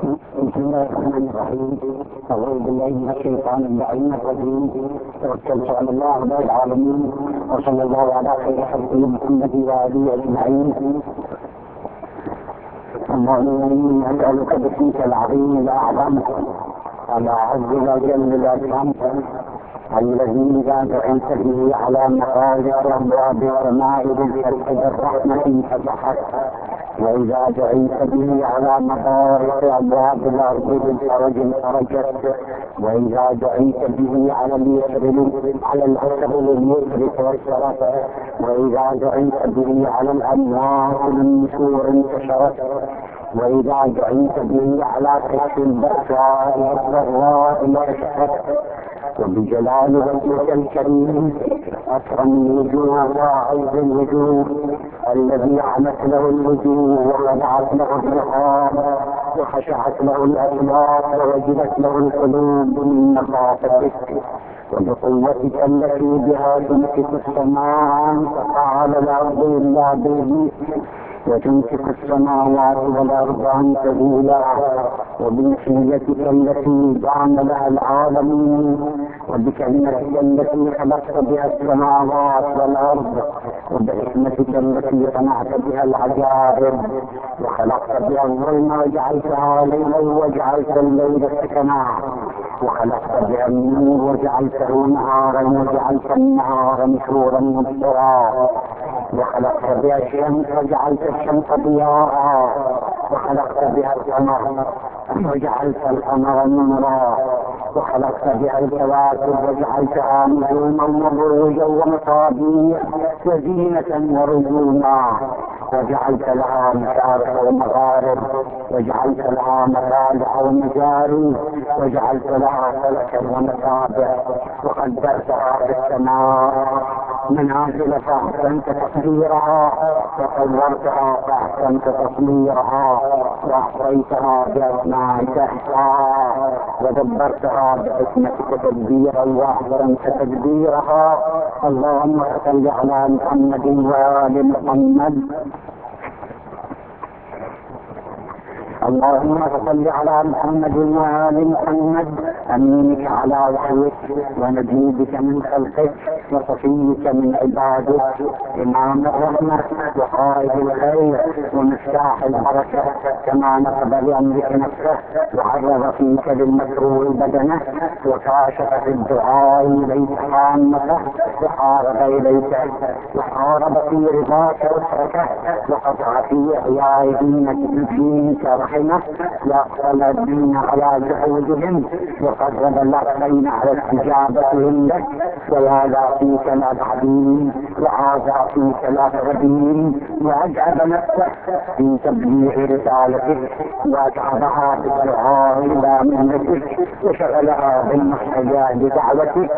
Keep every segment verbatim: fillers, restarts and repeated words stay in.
بسم الله الرحمن الرحيم. أعوذ بالله من الشيطان اللعين الرجيم. توكلت على الله رب العالمين، وصلى الله على خير خلقه محمد وآله أجمعين. اللهم إني أسألك باسمك العظيم الأعظم على عز وجل الأكرم الذي إذا دعيت به على مخارج أبواب السماء بالفتح بالرحمة فتحت، وإذا دعيت به على مخارج أبواب الأرض بالفرج فرجت، وإذا دعيت به على اليسر على العسر لليسر توسرت، وإذا دعيت به على الأموات للنشور انتشرت، وإذا دعيت به على كشف البأساء والضراء انكشفت. وبجلال وجهك الكريم أكرم الوجوه وأعز الوجوه الذي عنت له الوجوه وخضعت له الرقاب وخشعت له الأسماء ووجدت له القلوب من مخافتك، وبقوتك التي بها تمسك السماء فقال الأرض إلا بإذنك، وتمسك السماوات والأرض أن تزولا، وبمشيئتك التي دعم لها العالمين، وبكلمتك التي خلقت بها السماوات والأرض، وبحكمتك التي صنعت بها العجائب، وخلقت بها الظلم وجعلتها ليلا وجعلت الليل سكنا، وخلقت بها النور وجعلته نهارا وجعلت النهار نشورا مبصرا، وخلقت بها الشمس وجعلت الشمس ضياء، وخلقت بها القمر وجعلت القمر نورا، وخلقت بها الكواكب وجعلتها نجوما وبروجا ومصابيح وزينة ورجوما، وجعلت لها مشارق ومغارب، وجعلت لها مصالح ومجاري، وجعلت لها فلكا ومصابح، وقدرتها في السماء منازل فأحسنت تقديرها، وصورتها فأحسنت تصويرها، وأحصيتها بأسمائك إحصاء، ودبرتها بحكمتك تدبيرا وأحسنت تدبيرها. اللهم صل على محمد وآل محمد. اللهم صل على محمد وآل محمد أمينك على وحيك ونجيبك من خلقك وصفيك من عبادك، إمام الرحمة وقائد الخير ومفتاح البركة، كما نصب لأمرك نفسه وعرض فيك للمكروه بدنه، وكاشف في الدعاء إليك عامته، وحارب إليك وحارب في رضاك أسرته، وقطع في إحياء دينك دينك رحمه، وأقبل الدين على جحودهم، وقرب الأرضين على استجابتهم لك، ويا فيك لا تعدين، وعاذى فيك لا تغدين، وأجعب نفسه في تبليغ رسالتك، وأتعبها بالدعاء إلى مهنتك، وشغلها بالمحتجات بدعوتك،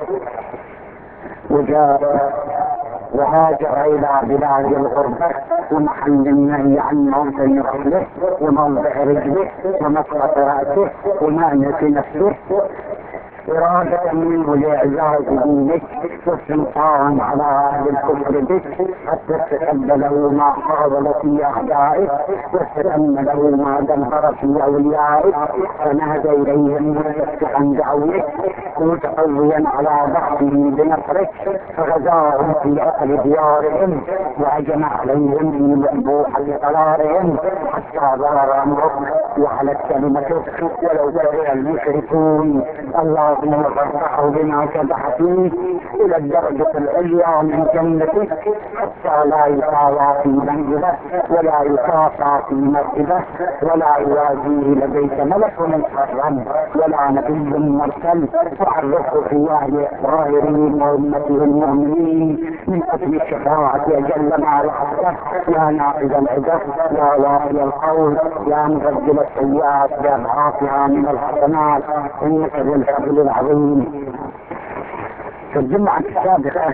وجاء وهاجر إلى بلاد الغربة ومحل النهي عن موطن رحله وموضع رجله ومسقط رأسه ومأنة نفسه، إرادة منه لإعزاز دينك والسلطان على أهل الكفر بك، حتى تقبله ما حاول في أعدائك وتأمله ما دمر في أوليائك، فنادى إليهم مستفتحا دعوتك متقويا على ضعفه بنصرك، فغزاهم في عقل ديارهم وهجم عليهم في لحبوحة قرارهم، حتى ضرر أمرك وعلت كلمتك ولو كره المشركون. اللهم فرحوا بما كبح فيه إلى الدرجة العليا من جنتك، حتى لا يساوى في منزله ولا يكافى في مرتبه ولا يوازيه لديك ملك مكرم ولا نبي مرسل، تعرفه في أهل الظاهرين وأمته المؤمنين من أجل الشفاعة أجل ما لحظته، يا ناقض العدة يا وافي القول يا مبدل السيئات بأضعافها من الحسنات، إنك ذو الفضل العظيم. في الجمعة السابقة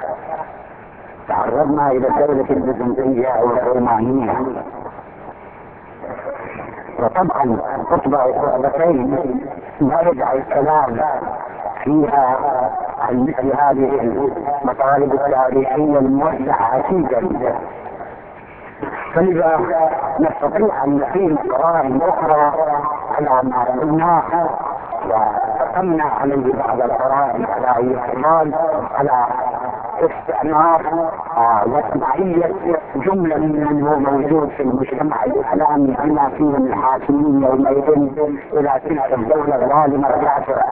تعرضنا إلى الدولة البيزنطية أو الرومانية، وطبعا خطبة خطبتين ما يدعي الكلام فيها عن مثل هذه المطالب التاريخية الموسعة جدا، فلذا نستطيع أن نقيم قرائن أخرى على ما قلناه وحكمنا عليه بعض القرائن على اي احتمال على استعمار وتبعية جملة من هو موجود في المجتمع الإسلامي بما فيهم الحاكمين يومئذ إلى تلك الدولة الظالمة الكافرة.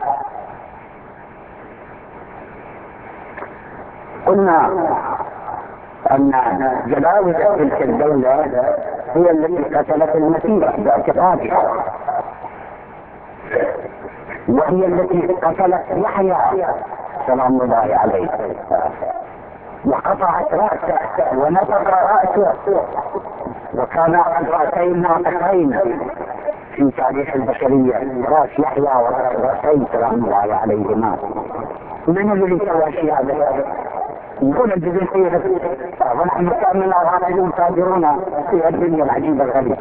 قلنا أن جلاوة تلك الدولة هي التي قتلت المسيح باعتقادها، وهي التي قتلت يحيى سلام الله عليه وقطعت رأسه ونطق رأسه، وكان رأسين ناطقين في تاريخ البشرية، رأس يحيى ورأسين سلام الله عليهما. من الذي سوى شيء هذا؟ يقول الجزيرة ونحن كاملنا غافلون تاجرون في الدنيا العجيبة الغريبة.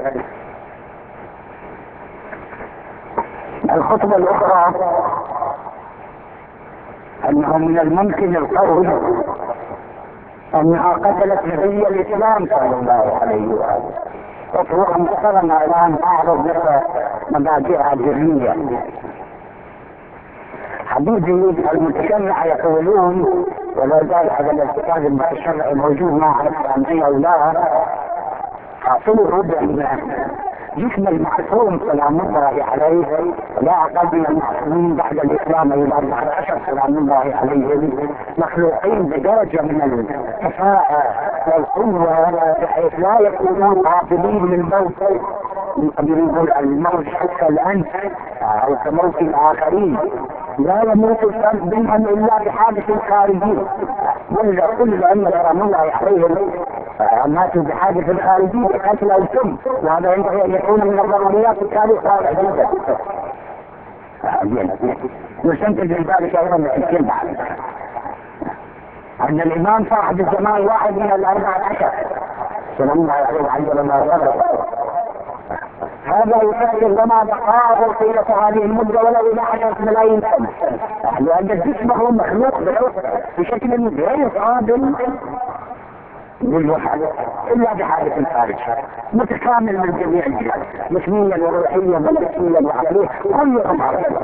الخطبة الأخرى أنه من الممكن القول أنها قتلت نبي الإسلام صلى الله عليه وآله، وفروع محترمة الآن أعرض لك مبادئها الذهنية. حبيبي المتشرع يقولون، ولا زال هذا الكتاب المتشرع موجود ما أعرف عن أي أو لا، حاصله بأن جسم المعصوم سلام الله عليه لا أقل من المعصومين بعد الإسلام إلى أربعة عشر سلام الله عليه مخلوقين بدرجة من الكفاءة والقوة بحيث لا يكونون قابلين للموت من قبل يقول الموت حتى الأنف أو كموت الآخرين. لا يموت الفرد منهم إلا بحادث خارجي، ولا كل أن سلام الله عليهم ماتوا بحادث خارجي بقتل أو سم، وهذا ينبغي أن يكون من الضروريات التاريخ هذا جدا. نستنتج من ذلك أيضا الكلمة أن الإمام صاحب الزمان واحد من الأربعة عشر سلام الله عليه عندما ما غلط. هذا يفسر لما بقاه طيلة هذه المدة ولو إلى عشرة ملايين سنة، لأن الجسم هو مخلوق بشكل غير قابل للوحد إلا بحالة خارج متكامل من جميع الجهات، جسميا وروحيا وجسميا وعقليا كلهم عرض.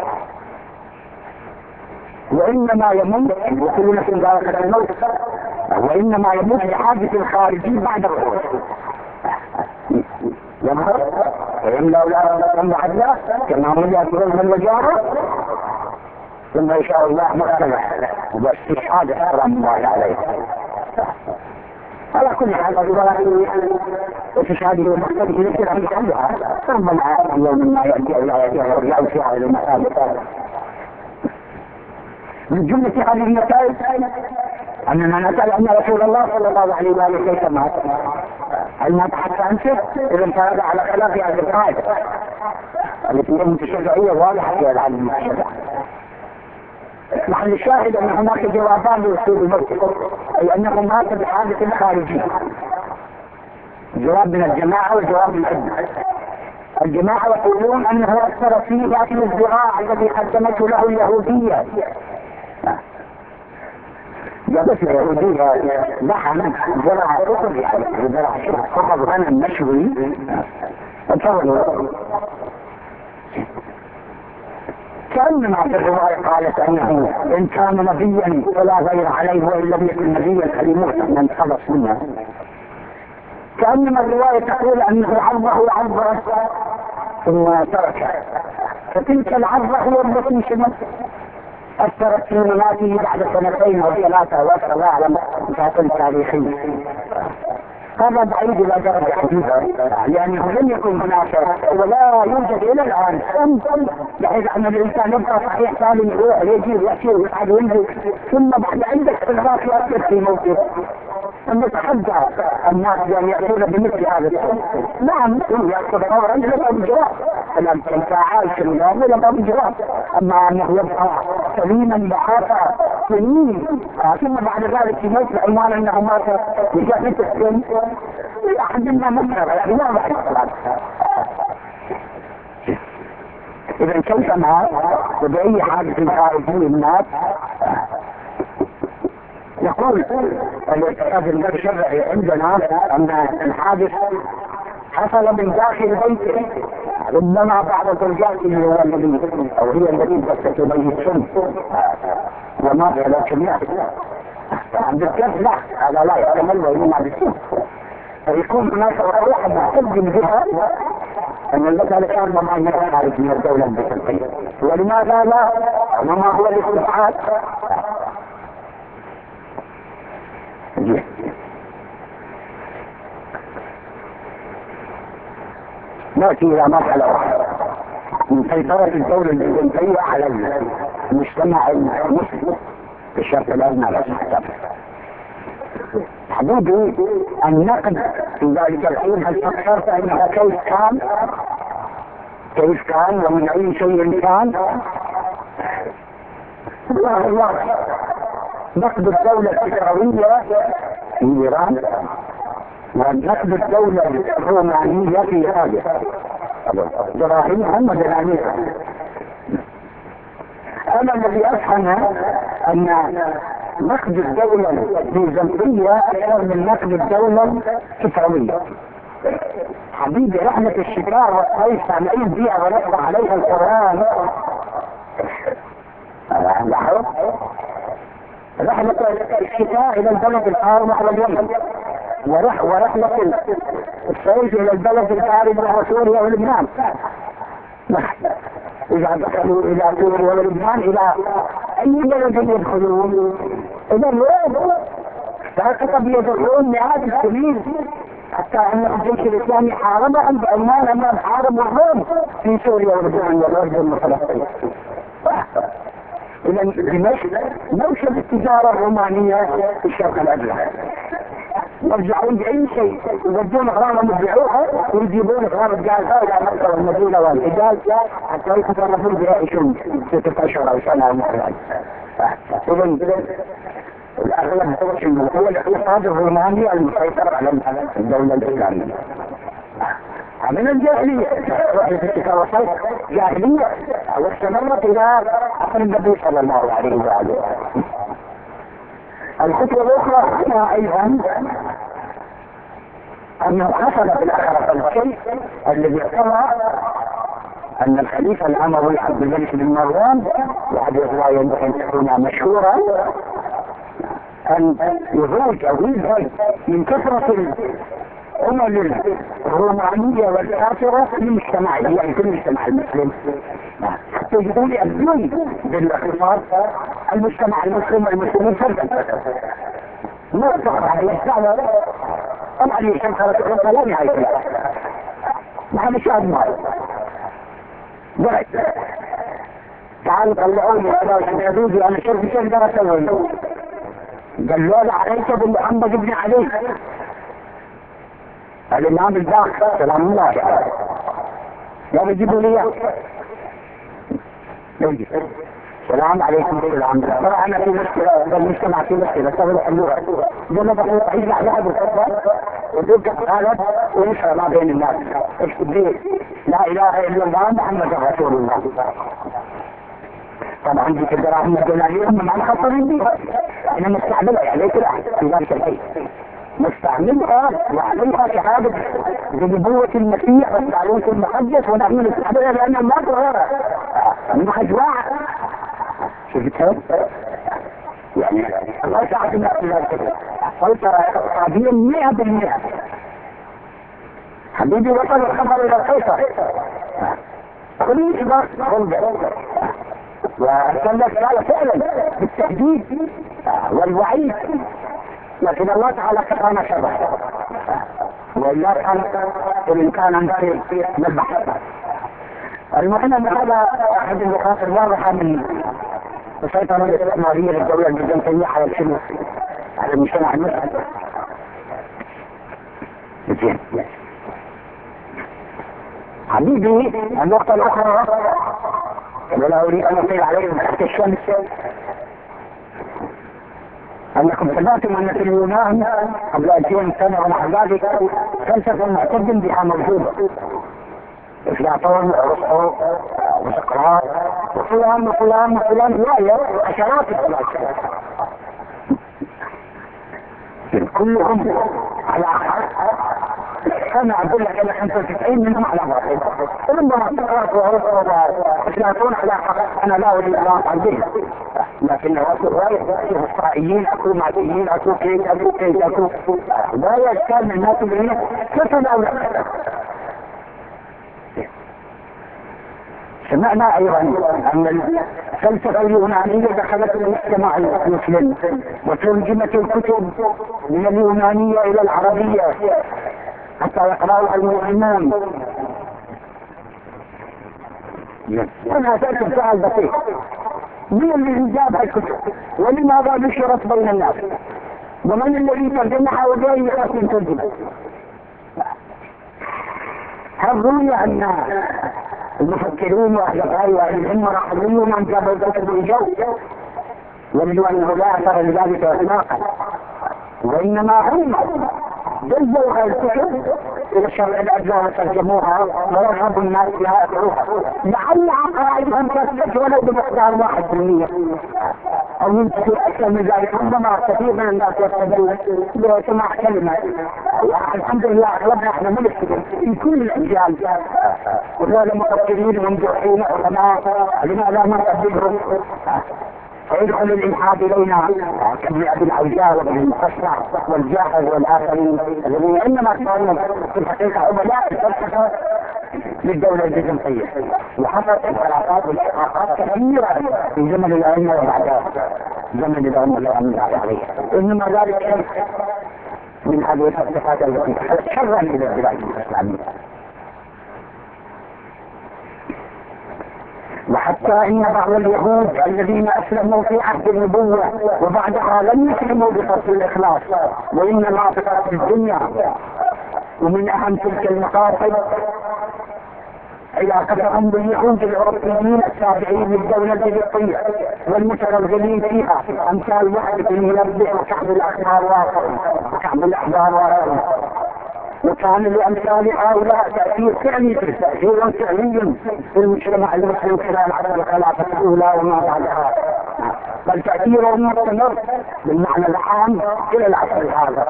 وإنما يموت وكل نفس ذائقة الموت، وإنما يموت بحادث خارجي بعد الخروج. يمهر ويملأ الأرض عدلا كما هم يأكلون من وجاره، ثم إن شاء الله مختلف واستشهاد حرام الله عليه. على كل حال استشهاده مختلف يصير عن كلها، ربما يوم ما يأتي أو لا يأتي ويرجع فيها إلى المسائل. من جملة هذه النتائج أننا نسأل أن رسول الله صلى الله عليه وآله كيف مات؟ هل مات حتى أنفه؟ إذا كان على خلاف هذه القاعدة التي هي الشرعية واضحة في العالم الشرعي. محل الشاهد أن هناك جوابان لأسلوب الموت، أي أنه مات بحادث خارجي. جواب من الجماعة وجواب من الأدنى. الجماعة يقولون أنه أثر فيه أكل الزراع الذي قدمته له اليهودية. جابت اليهودية لحم زرع رطب، يعني زرع فقط غنم مشوي. كأنما في الرواية قالت أنه إن كان نبيا فلا غير عليه وإن لم يكن نبيا فليموت من خلص منه. كأنما الرواية تقول أنه عرضه عرضه ثم تركه، فتلك العرضة هو التي شمت أثرت في مماته بعد سنتين أو ثلاثة والله أعلم بشكل تاريخي. هذا بعيد إلى درجة حديثة، لأنه لم يكن هناك ولا يوجد إلى الآن بحيث أن الإنسان يبقى صحيح سالم يروح يجي ويأتي ويصعد وينزل ثم بعد عندك إغراق يأثر في موته. نتحدى الناس بأن يأتون بمثل هذا الشيء. نعم يأخذ دورا لبقى بجواب، الأمثل فعال في النظام لبقى بجواب، أما أنه يبقى سليما بحافة سنين ثم بعد ذلك يموت بعنوان أنه مات بجهة السن أحد ما مكر يعني لا بحث. إذا كيف مات وبأي حادث خارجي مات؟ يقول الاعتقاد الشرعي عندنا أن الحادث حصل من داخل بيته، ربما بعض الزوجات اللي هو الذي او هي التي بثت اليه السن وما على الجميع عند الكف لا هذا لا يحتمل وإنما بالسن فيكون هناك واحد يقدم بها ان المسألة كان ممانعة خارج من الدولة البيزنطية ولماذا لا وما هو الاستبعاد نأتي إلى مرحلة أخرى من سيطرة الدولة البيزنطية على المجتمع المسلم في الشرق الأدنى والمحتل. حبيبي النقد في ذلك الحين هل فكرت أنها كيف كان كيف كان ومن أي شيء كان؟ الله الله نقد الدولة الفكروية في إيران ونقد الدولة الرومانية في هذا دراهمها ودنانيرها. أنا الذي أفهم أن نقد الدولة البيزنطية أكثر من نقد الدولة الفكروية. حبيبي رحلة الشتاء والصيف سامعين بها ونقرأ عليها القرآن. رحلة الشتاء إلى البلد الحار نحو اليمن ورح ورحلة الصيف إلى البلد البارد نحو سوريا ولبنان. إذا دخلوا إلى سوريا ولبنان إلى أي بلد يدخلون؟ إلى اليوم فقط يدخلون مئات السنين حتى أن الجيش الإسلامي حاربهم بعنوان أنهم حاربوا الروم في سوريا ولبنان والأردن وفلسطين. إذا دمشق موشى التجارة الرومانية في الشرق الأدنى. يرجعون بأي شيء يودون غرامة يبيعوها ويجيبون غرامة جاهزة إلى مكة والمدينة والحجاز حتى يتصرفون بيعيشون ستة أشهر أو سنة مثلا. إذا الأغلب هو الاقتصاد الروماني المسيطر على الدولة الإسلامية. من الجاهلية وصلت جاهلية واستمرت إلى عصر النبي صلى الله عليه وآله. الخطوة الأخرى هنا أيضا أنه حصل في الآخرة الشيء الذي اقتضى أن الخليفة الأموي عبد الملك بن مروان وهذه الرواية يمكن أن تكون مشهورة أن يخرج أو يذهب من كثرة الأمم الرومانية والكافرة في المجتمع يعني في المجتمع المسلم حتى يقول يأذون بالاختصار المجتمع المسلم والمسلمين فردا ما تقرأ عليه السعر طبعا يشمخرة أخرى لا نهاية لها مع مشاهد مال بعد تعالوا طلعوني أنا وشمعدودي أنا شرف شهدرة سوي قال له عليك بمحمد بن علي الإمام الباقر سلام الله عليه لا بيجيبوا لي يجي سلام عليكم السلام طبعا أنا في مشكلة بالمجتمع في مشكلة سهل حلوها جنب أخوة عيد لحظة الخطوة وتبقى قالت ونشرة ما بين الناس اكتب لي لا إله إلا الله محمد رسول الله. طبعا دي الدراهم الجناليهم مع الخطرين دي أنا مستعملها يعني كده في ذلك الحي نستعملها وعليها شهادة بنبوة المسيح والتعليم المقدس ونحن نستعملها لأنها ما تغيرها من أجواع شفتها يعني الله ساعدنا في ذلك سيطرة اقتصاديا مئة بالمئة. حبيبي وصل الخبر إلى القيصر خليش بس خلق وأرسلت قال فعلا بالتهديد والوعيد لكن الله تعالى كفانا شره وإلا كان الإمكان أن نذبح. المهم أن هذا أحد النقاط الواضحة من السيطرة الاستعمارية للدولة البيزنطية على الشمس على المجتمع المسلم. حبيبي النقطة الأخرى ولا أريد أن أطيل عليكم تحت الشمس أنكم سمعتم أن في اليونان قبل ألفين سنة ونحو ذلك فلسفة معتد بها موجودة أفلاطون وأرسطو وسقراط وفلان وفلان وفلان رواية وعشرات الفلاسفة كلهم على حق انا اقول لك انا خمسة وتسعين منهم على باطل، ربما تقرأت ويشاطون على حق. انا لا اريد ان افعل، لكن اكو غير اسرائيليين، اكو ماديين، اكو كيد، اكو كيد، اكو لا يشكال من الناس اللي كتب او لا. سمعنا ايضا ان الفلسفه اليونانيه دخلت المجتمع المسلم وترجمت الكتب من اليونانيه الى العربيه حتى يقرأها المسلمون. انا اسالكم سؤال بسيط، من الذي جاب الكتب؟ ولماذا نشرت بين الناس؟ ومن الذي ترجمها وجاي يقاتل ترجمه؟ هل روي ان المفكرين واهل واهل العلم رحموا من جاب الكتب الجو ويبدو انه لا اثر لذلك اطلاقا، وانما هم جزوا الكتب الى الشرع الاجزاء وترجموها ورغبوا الناس بها يقروها، لعل عقائدهم كانت ولو بمقدار واحد بالمية او يمكن اكثر من ذلك. ربما كثير من الناس يستدلون بسماع كلمه، الحمد لله اغلبنا احنا ملك في كل الاجيال، وهذول مفكرين ممدوحين علماء، لماذا ما نقدمهم؟ فيدخل الالحاد الينا كابن ابي العوجاء وابن المقشع والجاحظ والاخرين الذين انما كانوا في الحقيقه عملاء الفلسفه للدوله البيزنطيه، وحصلت انحرافات والاحقاقات كثيره في زمن الائمه وبعدها زمن الائمه الامين عليه، انما ذلك من هذه الفلسفات التي شرا الى البلاد الاسلاميه. وحتى ان بعض اليهود الذين اسلموا في عهد النبوة وبعدها لم يسلموا بقصد الاخلاص وانما بقصد الدنيا، ومن اهم تلك المقاصد علاقتهم باليهود الاوروبيين التابعين للدولة البيزنطية والمتغلغلين فيها، امثال وحد بن منبه وكعب الاحبار واخر وكعب الاحبار واخر، وكان لأمثال هؤلاء تأثير فعلي تأثير فعلي في المجتمع المسلم خلال عصر الخلافة الأولى وما بعدها، بل تأثيره مستمر بالمعنى العام إلى العصر هذا.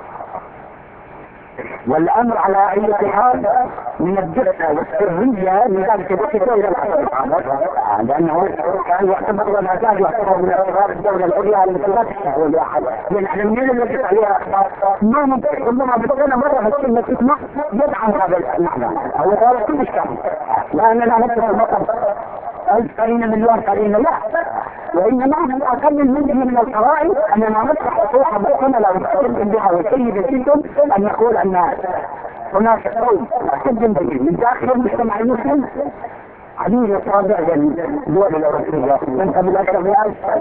والأمر على أي حال من الدقة والسرية من ذلك دقته إلى العصر هذا، لأنه كان يعتبر ولا زال يعتبر من أسرار الدولة العليا التي لا تشتغل بأحد، لأن احنا من اللي عليها أخبار ما ممكن. ربما بدنا مرة هالكلمة تسمع يدعم هذا المعنى أو هذا كل شيء، لأننا نترك المطر ألف قرينة مليون قرينة، لا، وإنما أقل المنزل من القرائن أننا نطرح أطروحة بطنة لو نستخدم بها وسيد الجنة أن نقول أن هناك قوم أحد من داخل المجتمع المسلم عديد يتابع الدول الأوروبية من قبل أكثر من ألف سنة.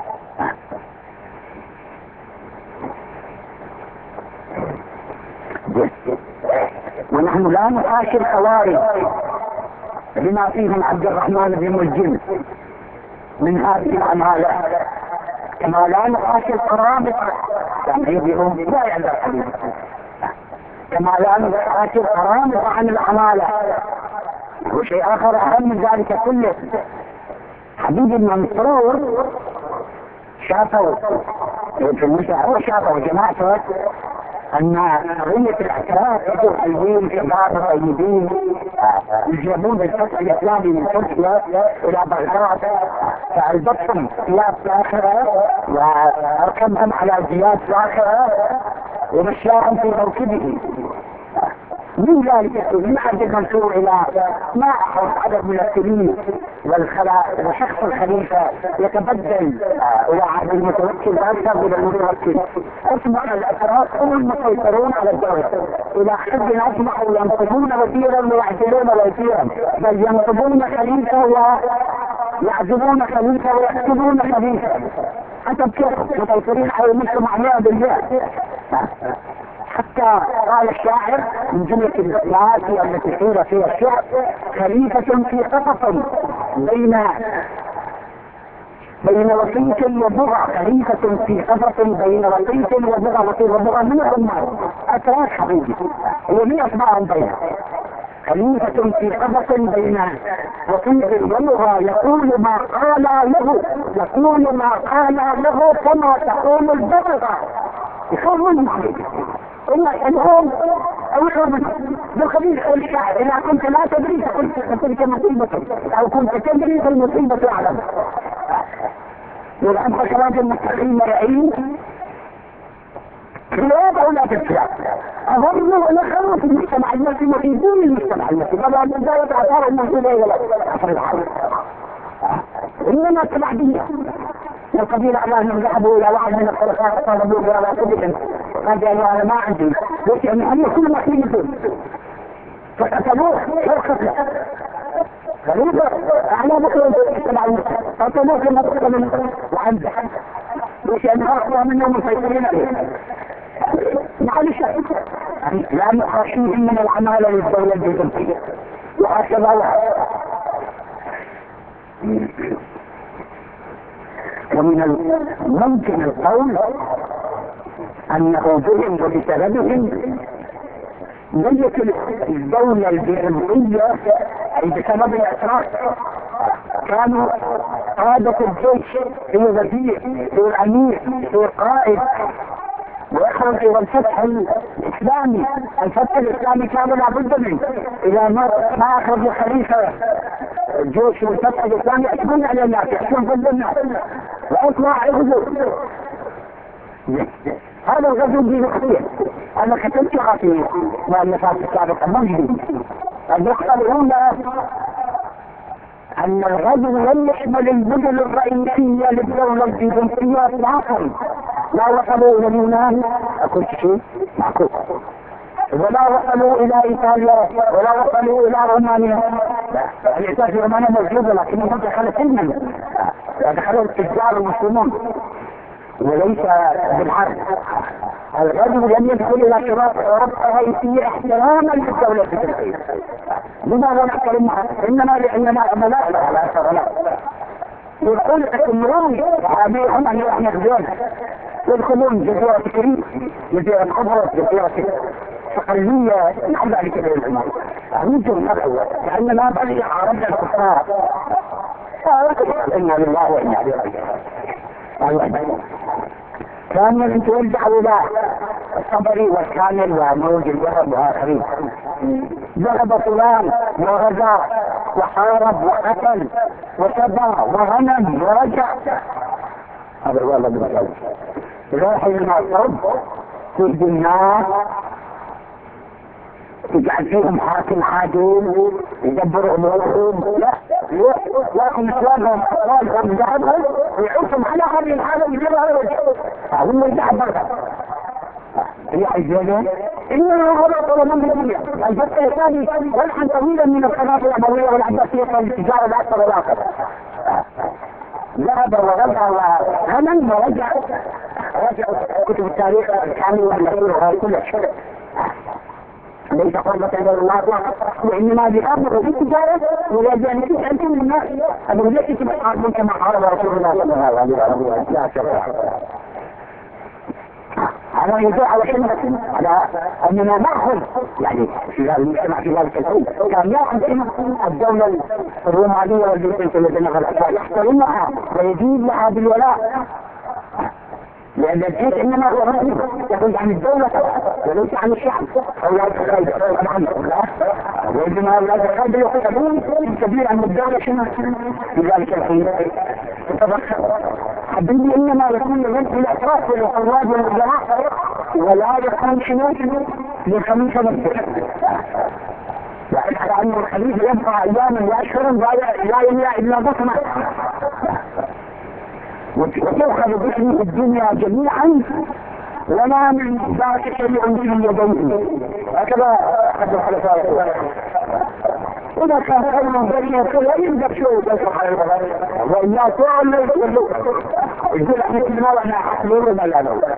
ونحن لا نحاشي الخوارج بما فيهم عبد الرحمن بن ملجم من هذه العمالة، كما لا نحاشي القرامطة يعني يبيعون لا يعلم الحديث، كما لا نحاشي القرامطة عن العمالة. وشيء آخر أهم من ذلك كله، حبيب المنصور شافوا في المشاهد شافوا جماعته أن قضية الاعتراف يجب حلوين كبار طيبين يجيبون بالفتح الإسلامي من تركيا إلى بغداد، فألبسهم ثياب فاخرة وأركبهم على زياد فاخرة ومشاهم في موكبه. من ذلك من عبد المنصور إلى ما أحد عدد من السنين والخلائق وشخص الخليفة يتبدل إلى عهد المتوكل أكثر من المتوكل، أصبح الأتراك هم المسيطرون على الدولة إلى حد أصبحوا ينقضون وزيرا ويعزلون وزيرا، بل ينقضون خليفة ويعزلون خليفة ويحسبون خليفة حسب كيف مسيطرين على المجتمع مئة بالمئة. حتى قال الشاعر من جملة الناس التي حيل فيها الشعر: خليفة في قصص بين بين وسيط وبغى، خليفة في قصص بين وسيط وبغى، وسيط وبغى من الأمات أتراك حبيبي ومن أسماءهم بينها. خليفة في قصص بين وسيط وبغى يقول ما قال له يقول ما قال له كما تقول البغى، يخرون حبيبي إلا الهم أو الرمز بالخبيث أو الشعر. إذا كنت لا تدري فكنت تلك مصيبة، أو كنت تدري فالمصيبة أعلم. والأنفة كلام المستقيم مرعين كلاب أو لا تتكلاب أظنوا أن خلوا في المجتمع المسلم وفي دون المجتمع المسلم. طبعا من ذلك أثار المنزولة ولا أثر العالم، إنما تبعدية القبيلة على أنهم ذهبوا إلى واحد من الخلفاء طالبوا بها كلهم، قال قالوا أنا ما عندي ليش يعني هم كل ما فيهم فقتلوه شرخة غريبة أعلى بكرة تبع المسلم قتلوه كما تقتل منه وعنده ليش يعني أخوة منهم مسيطرين عليه معلش لأنه خاشين من العمالة للدولة البيزنطية وهكذا. ومن الممكن القول أنه بهم وبسببهم بنيت الدولة البيزنطية أي بسبب الأتراك. كانوا قادة الجيش في الوزير في الأمير في القائد، ويخرج إلى الفتح الإسلامي. الفتح الإسلامي كان لابد منه إذا ما ما أخرج الخليفة الجيش والفتح الإسلامي يحكمون على الناس، يحكمون ضد الناس وأطلع يغزو. هذا الغزو بنقطتين، أنا كتبت في مؤلفات السابقة موجودين. النقطة الأولى أن الغزو لم يشمل المدن الرئيسية للدولة البيزنطية إطلاقا. لا وصلوا إلى اليونان أكل شيء معكوس، ولا وصلوا إلى إيطاليا، ولا وصلوا إلى رومانيا. الإيطاليا في رومانيا موجودة لكنهم دخلوا سلما، دخلوا التجار المسلمون وليس بالحرب. الغزو لم يدخل إلى شراط أوروبا الرئيسية احتراما للدولة البيزنطية. لماذا نحترمها؟ إنما لأننا عملاء لا لا أثر لا. يقول الروم عاملهم أن يخزون يدخلون جزيرة كريت، جزيرة قبرص، جزيرة صقلية، نحو ذلك من الأمور. نجم نبعو لأننا بني عربنا الكفار. إنا لله وإنا إليه راجعون. كان يتوجه إلى الصبري والكامل وموج الوهب وآخرين. ذهب فلان وغزا وحارب وقتل وسبى وغنم ورجع. هذا هو الذي يقول راح إلى الصوب تجد الناس تجعل فيهم حاكم عادل يدبر امورهم. لا لكن اسلامهم اطفالهم ذهبهم ويعوشهم على هذه الحاله ويجيبها الرجع هم يذهب برا هي عجيبه. انه هذا طلب من الدنيا. الفتح الثاني ولحا طويلا من القناه الامويه والعباسيه للتجاره الاكثر والاخر. ذهب ورجع وغنم ورجع. رجع كتب التاريخ الكامل والمسير كل شيء ليس قربة إلى الله وإنما بأمر في التجارة ولأجل تسعة من الناس أبو ليش تبقى من كما قال رسول الله صلى الله عليه وسلم. لا شك هذا يدعو على كلمة على أننا نأخذ يعني في هذا المجتمع في ذلك الحين كان يأخذ الدولة الرومانية والبيزنطية التي نغلقها يحترمها ويزيد لها بالولاء، لأن الجيش إنما هو رسمي يخرج عن الدولة وليس عن الشعب. أولاد الخيبة طبعا وإنما أولاد الخيبة يحترمون كبير عن الدولة شنو في ذلك الحين تتذكر حبيبي إنما يكون لنفس الأسراف والأولاد والجماعة ولا يكون شنو لخميسة نفسه. يعني على أن الخليفة يبقى أياما وأشهرا لا يملأ إلا بطنه وتأخذ باسمه الدنيا جميعا ولا من ذلك شيء من يديه. هكذا أحد الخلفاء إذا كان خيرا بينه كلا يبدأ شيء بيصح على الغرب وإلا كل يقول يقول احنا كلنا واحنا حقلون ما لا نو.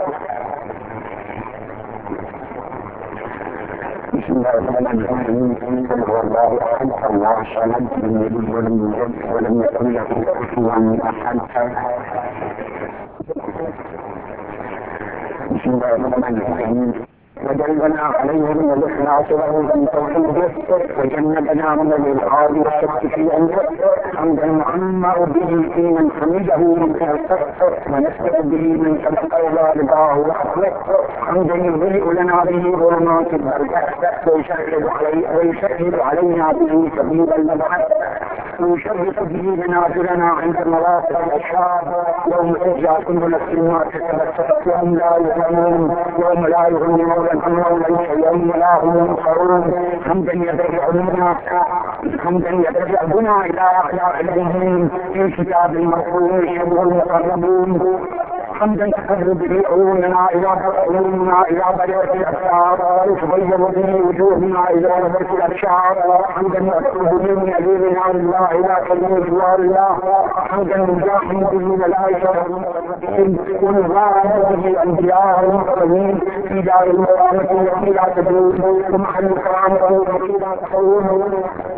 بسم الله الرحمن الرحيم. قل هو الله احد الله الصمد لم يلد ولم يولد ولم يكن له كفوا احد. بسم الله الرحمن الرحيم. ودلنا عليه من الإخلاص له من توحيده وجنبنا من الإلحاد والشك في أمره حمدا نعمر به في من حمده من خلقه ونسبح به من سبق إلى رضاه وحفظه حمدا يضيء لنا به ظلمات البركة ويشهد علي ويشهد علينا به سبيل المبعث ويشرف به منازلنا عند مرافق الأشهاد يوم ترجع كل نفس ما كسبت يوم لا يظلمون يوم لا يغنون عنهم يوم لا هم ينصرون حمدا يدرع لنا حمدا يدرع بنا إلى أعلى علمهم في كتاب المرفوع شبه المقربون حمدا تقرب به عيوننا الى عيوننا الى بلغه الابصار وتبيض به وجوهنا الى بلغه الابصار حمدا نؤكد به من ادين نار الله الى كلمه جوار الله حمدا نجاحم به ملائكه ونظام به الانبياء والمرسلين في دار المقامه التي لا تدور ومحل الكرامه التي لا تحول.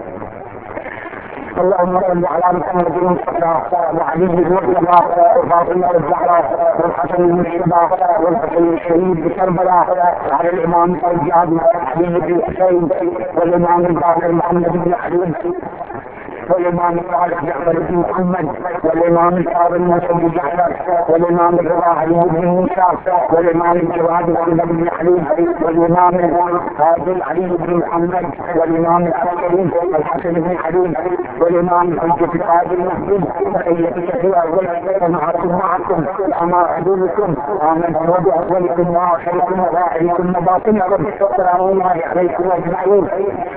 اللهم صل على محمد المصطفى وعلي المرتضى وفاطمه الزهراء والحسن المجتبى والحسين الشهيد بكربلاء وعلى الامام الجاد علي بن الحسين والامام الباقر محمد بن علي والإمام الصالح جعفر بن محمد والإمام الكاظم موسى بن جعفر والإمام الرضا علي بن موسى والإمام الجواد محمد بن علي والإمام الفاضل علي بن محمد والإمام العسكري الحسن بن علي والإمام الحجة القادر المهدي وأيتك في الأول ومعكم معكم وأما عدوكم آمن وبأولكم وآخركم وراعيكم مباطنكم سلام الله عليكم أجمعين.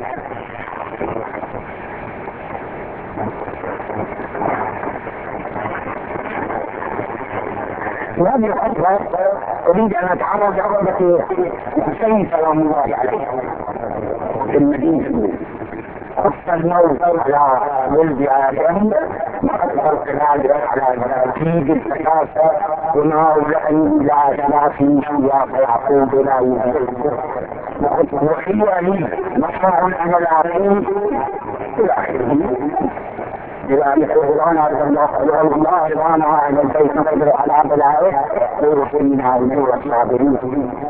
وهذه الخطبة أريد أن أتعرض عرضة حسين سلام الله عليه في المدينة قصة الموت على ولد آدم وأكثر كذلك على ترتيب الثلاثة وما أولئك لا ثلاثين سياق يعقوب لا يوجد وحي لي مصنع أنا العقيم إلى آخره. لذلك القرآن عز الله الله رضانا على البيت نقدر على عبد العائد ورسلنا عليه والصابرين.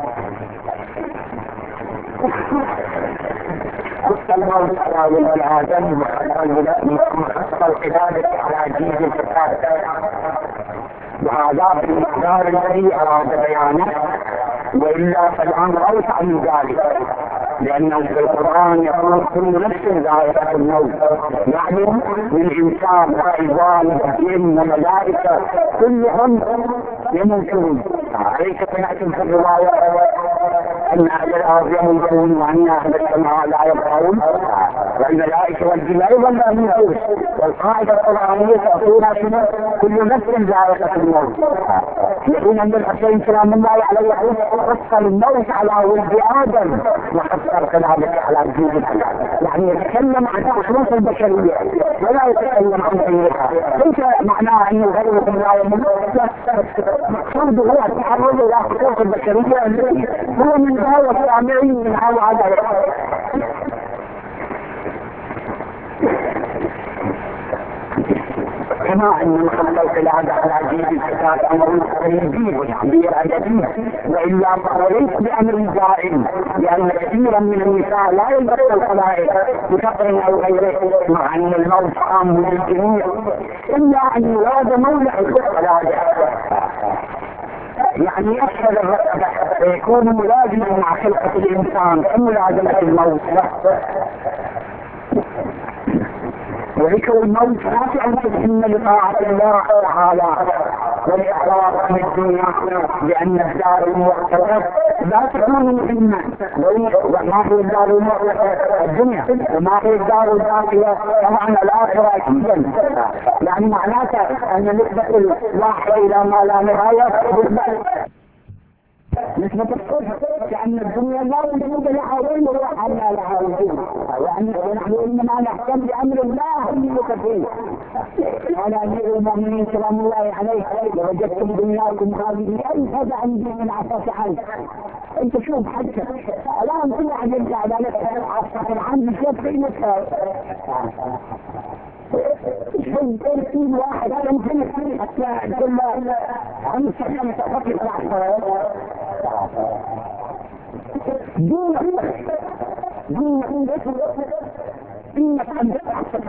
قصة الموت على ولد آدم وحصل القلادة على جيد الفساد وهذا بالمقدار الذي أراد بيانه وإلا فالأمر أوسع من ذلك لأنه في القرآن يقول كل نفس ذائقة الموت يعني من إنسان وعظام وجن وملائكة كلهم يموتون. عليك تنعتم في الرواية أن أهل الأرض يموتون وأن أهل السماء لا يبقون والملائكة والجن أيضا لا يموتون. والقاعدة القرآنية تقولها شنو؟ كل نفس ذائقة الموت. حين أن الحسين سلام الله عليه يقول قص الموت على ولد آدم وحصر كذلك على جيد يعني يتكلم عن أخلاص البشرية ولا يتكلم عن غيرها. ليس معناه أنه غيركم لا يموت مقصود هو التعرض إلى أخلاص البشرية التي هو من هو السامعين من هو هذا كما أن نخلق القلادة على جيد الفتاة أمر قريبي وتعبير أدبي وإلا وليس بأمر دائم لأن كثيرا من النساء لا يلبس الخلائق بفقر أو غيره مع أن الموت عام للجميع إلا أن يراد مولع القلادة يعني يشهد الرقبة فيكون ملازما مع خلقة الإنسان كملازمة الموت وذكر الموت نافع تتم لطاعة الله تعالى والإعراض عن الدنيا لأن الدار المعتبرة لا تكون مهمة وما هي الدار المعتبرة الدنيا وما هي الدار الباقية طبعا الآخرة أكيدا يعني معناته أن نسبة الواحد إلى ما لا نهاية نسبة الصدق لأن الدنيا لا وجود لها وين ولا لها وجود يعني نحن إنما نحكم بأمر الله المكفي. قال أمير المؤمنين سلام الله عليه ووجدتم دنياكم هذه أنفذ عندي من عصاة عنك. أنت شوف حتى الآن كل واحد يرجع على نفسه عصاة عنك كيف قيمتها شيء ترتيب واحد هذا ممكن حتى كل خمسة خمسة فقط العصاة دون دون إنك أن تحسن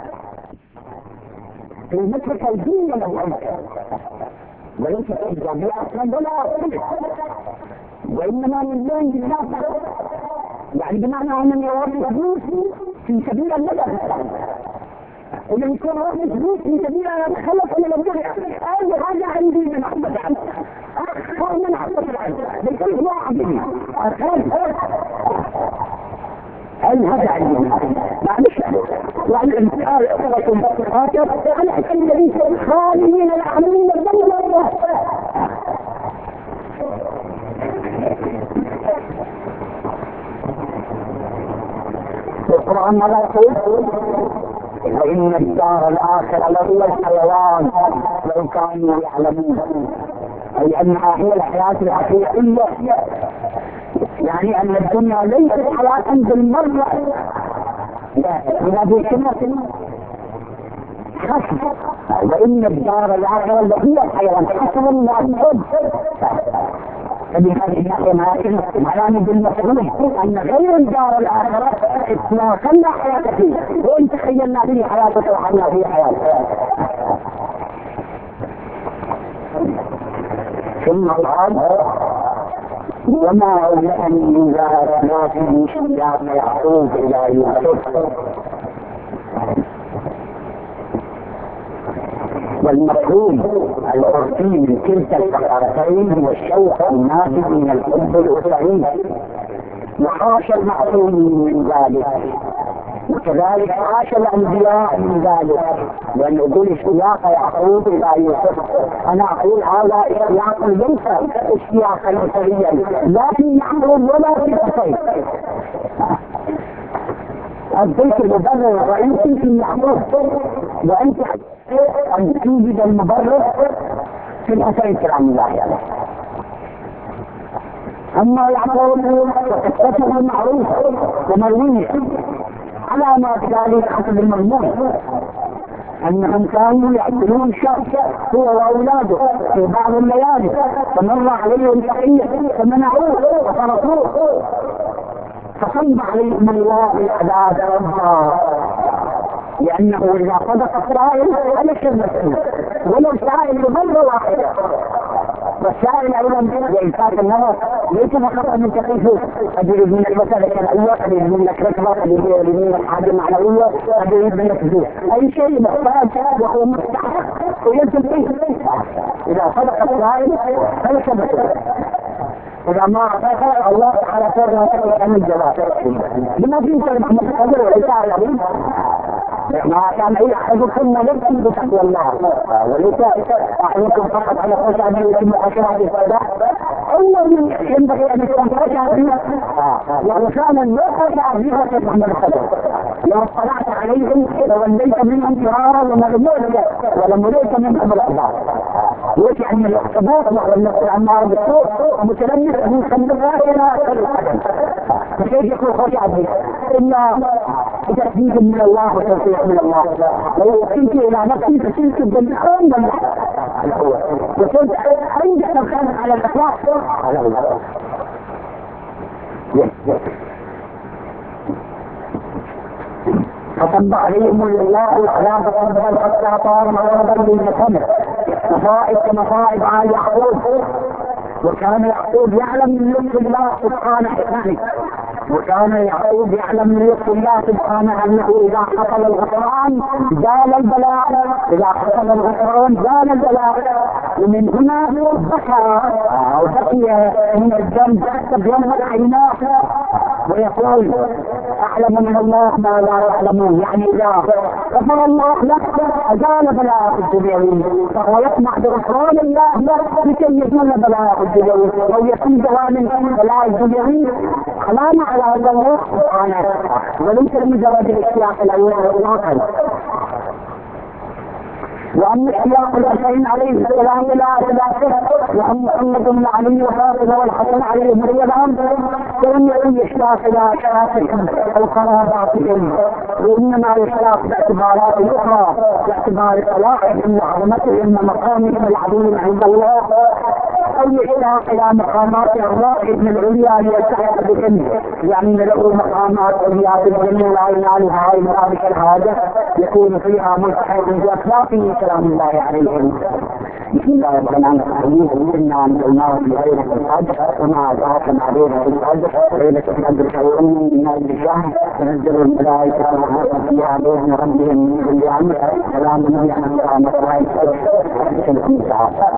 قيمتك الدين له أنت وليس تجد أصلا ولا أصلا، وإنما من دون بالله، يعني بمعنى أن يوافق فلوس في سبيل الله، إذا يكون واحد فلوس في سبيل الله خلق من الدنيا، أي حاجة عندي من أحبك عنه أخر من أحبك عنه بالكل ما عندي أخر أي هذا عندي معلش يعني الانتقال أخركم خاطر الحكي الذي خاليين العالمين الضمن الله. القرآن ماذا يقول؟ وإن الدار الآخرة لهو الحيوان لو كانوا يعلمون، أي أنها هي الحياة الحقيقية، يعني أن الدنيا ليست حياة بالمرة، لا هذه كلمة حسب. وإن الدار الآخرة لهي الحيوان حسب المعبد، فبهذه الناحية معلوم بالمفهوم أن غير الدار الآخرة إطلاقا لا حياة فيه، وإن تخيلنا به حياته وحنا فيه حياته. ثم قال وما أولئني إذا أثناتي شجاع يعقوب إلى يوسف. والمفهوم العرفي من كلتا الفقرتين هو الشوق الناتج من الحب الأسري، وحاشا المعصوم من ذلك، وكذلك حاشا الأنبياء من ذلك، لأن يقول اشتياق يعقوب إلى يوسف، أنا أقول هذا اشتياق ليس اشتياقا أسريا لا في يعقوب ولا في الحسين. البيت المبرر الرئيسي في يعقوب، وأنت أن توجد المبرر في الحسين كلام الله عليه. أما يعقوب فقصته معروفة ومروية على ما ذلك حسب المضمون أنهم كانوا يأكلون شخص هو وأولاده في بعض الليالي، فمر عليهم شقية فمنعوه وطرقوه، فصب عليهم الله العذاب ربا، لأنه إذا صدق السائل فليس المسؤول، ولو سائل بمرة واحدة. والسائل أيضا بإنفاق النظر ليس فقط أن تقيسه قد يريد منك مسألة شرعية، قد يريد منك ركبة، قد يريد منك حاجة معنوية، قد يريد منك زوج، أي شيء محتاج وهو مستحق ويلزم فيه. إذا صدق السائل فليس المسؤول، إذا ما أعطاك الله تعالى فرنا تقول عن الجواب لما في كلمة محمد قدر وليس على ما كان أي أحدكم نفسي بتقوى الله، وليس أحدكم فقط على خشعة من المؤشرات الفرداء. أول ينبغي أن يكون خشعة فيها وكان لا خشعة فيها محمد قدر، لو اطلعت عليهم وليس منهم فرارا ومغمولا ولمليت منهم الأخبار، وجه أن الاختبار والنفس الأمارة بالسوء ومتلمس من خمد الرائلة القدم، فكيف يكون خشعة فيها إلا بتأكيد من الله وتوفيق من الله. ولو كنت إلى نفسي فكنت بالحوم بالله وكنت أنجح الخير على الأخلاق على الله. فصب عليهم الله العذاب ربا حتى طار مرضا بالمخمر مصائب كمصائب على يعقوب. وكان يعقوب يعلم من لطف الله سبحانه وتعالى، وكان يعقوب يعلم من لطف الله سبحانه انه اذا حصل الغفران زال البلاء، اذا حصل الغفران زال البلاء، ومن هنا بكى او بكي من الذنب تبيض عيناه ويقول اعلم من الله ما لا يعلمون، يعني اذا غفر الله له ازال بلاء الدنيوي، فهو يسمع بغفران الله له لكي يزول بلاء الدنيوي او يكون دوام بلاء الدنيوي علامه على هذا الله سبحانه، وليس مجرد الاشتياق الاول اطلاقا. وأن اشتياق الحسين عليه السلام إلى ثلاثة، وأن محمد بن علي وفاطمة والحسن عليهم السلام فلم يكن اشتياق إلى شرافهم أو قراباتهم، وإنما اشتياق باعتبارات أخرى باعتبار صلاحهم وعظمتهم ومقامهم العظيم عند الله. او يشتاق الى مقامات الرائد من العليا ليلتحق بهم، يعني له مقامات عليا في الجنه لا ينالها هاي مراد الشهاده يكون فيها ملتحق باخلاقه سلام الله عليهم. بسم الله الرحمن الرحيم. انا انزلناه في ليله القدر وما ادراك ما ليله القدر، ليله القدر خير من الف شهر، تنزل الملائكه والروح فيها باذن ربهم من كل امر، سلام هي حتى مطلع الفجر.